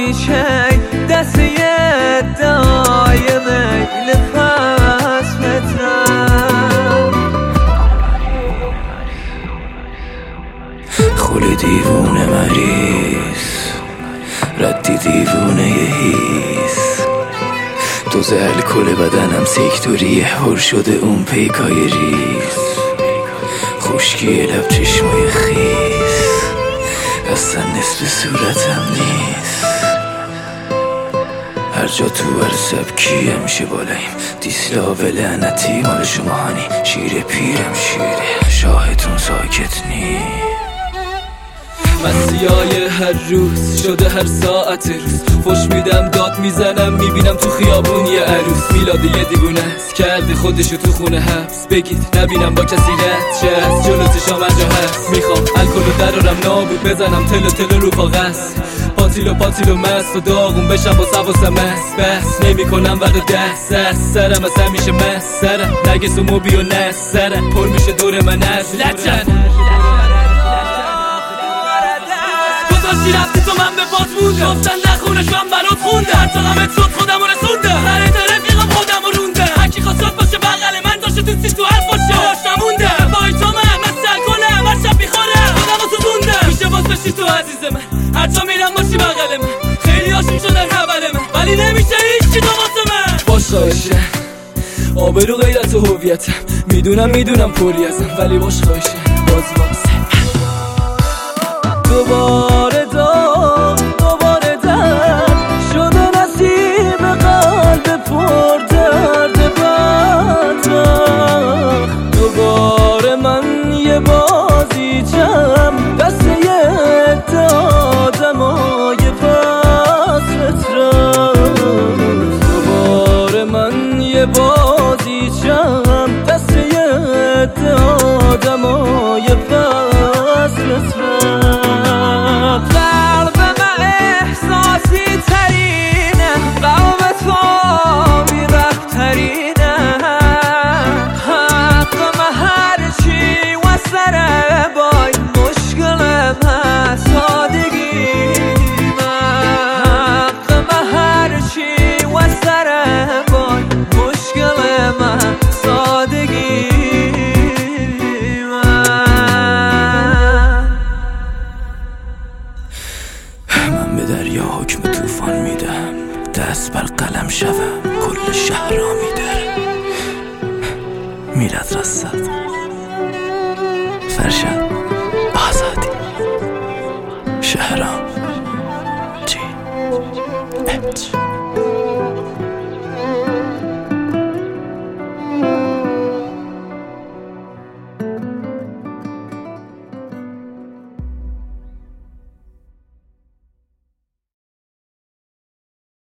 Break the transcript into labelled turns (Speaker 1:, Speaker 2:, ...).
Speaker 1: چی دست ادعای میل پس فترم
Speaker 2: خل دیوونه مریض ردی دیوونه هیس دوز الکل بدنم سیکتوریه پر شده اون پیکای ریز خشکی لب چشمای خیس اصلا نصف صورتم نیست هر جا تو هر سبکی همیشه بالاییم دیسلا و لعنتی مال شما هانی شیر پیرم شیره شاهتون ساکت نی
Speaker 3: مسیای هر روز شده هر ساعت روز فش میدم داد میزنم میبینم تو خیابون یه عروس میلاد یه دیوونه است کرده خودشو تو خونه حبس بگید نبینم با کسی رد شه از جلو چشام جا هست میخوام الکلو درارم نابود بزنم تلو رو کاغذ پاتیلو مست و داغون بشم با سواسم مست بس نمیکنم ورد دست سرم از همیشه مست سرم نگس و موبی و نست سرم پر میشه دور من از لچن گذاشتی رفتی تو من به پات موندم گفتن نخونش من برات خوندم هر طاقمت شد خودم رو رسوندم سر رفیقم خودم رو روندم هرکی خواست باشه بغل من داشته تو سی تو حرف باشه باش نموندم بای تو من مثل کنم هر شب میخورم خودم رو سوزوندم میشه باز بشی تو عزیز من هر جا میرم باشی بغل من خیلی هاشون شدن خبر من ولی نمیشه هیچی تو واسه من باش خواهشه آبرو غیرت و هویتم میدونم پری ازم ولی باش خواهشه باز واسه
Speaker 1: دوباره درد شده نصیب قلب پر درد بدبخت دوباره من یه بازیچم دست ادعادم و یه پس فترم دوباره من یه بازیچم دست ادعادم و یه پس فترم قلب من احساسی ترینه قلب تو بی‌ربط‌ترینه حق من هرچی و سر بای مشکل من سادگی حق من هرچی و سر بای مشکل من سادگی
Speaker 2: من به دریا حکم طوفان میدم دست بر قلم شوم کل شهر را میدرم میلاد رصد فرشاد آزادی شهرام جی اچ